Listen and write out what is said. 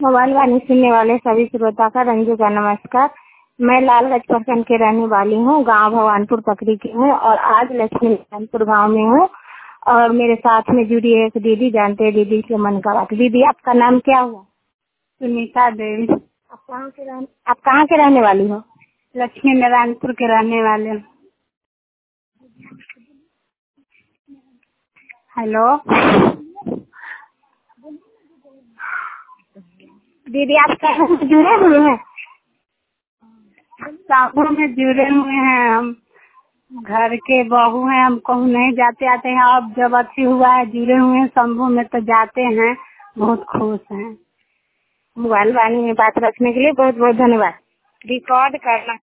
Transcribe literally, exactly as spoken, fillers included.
Mobile वाणी सुनने वाले सभी श्रोता का रंजू का नमस्कार। मैं लालगंज प्रखंड के रहने वाली हूँ, गांव भगवानपुर पकड़ी की हूँ और आज लक्ष्मी नारायणपुर गांव में हूँ और मेरे साथ में जुड़ी है एक दीदी। जानते हैं दीदी के मन का बात। दीदी आपका नाम क्या हुआ? सुनीता देवी। आप कहाँ के रहने आप कहाँ के रहने वाली हो? लक्ष्मी नारायणपुर के रहने वाले। हेलो दीदी आप कहाँ से जुड़े हुए हैं? साहू में जुड़े हुए हैं। हम घर के बहू हैं, हम कहूँ नहीं जाते आते हैं। अब जब अच्छी हुआ है जुड़े हुए हैं शंभू में तो जाते हैं, बहुत खुश हैं। मोबाइल वाणी में बात रखने के लिए बहुत बहुत धन्यवाद। रिकॉर्ड करना।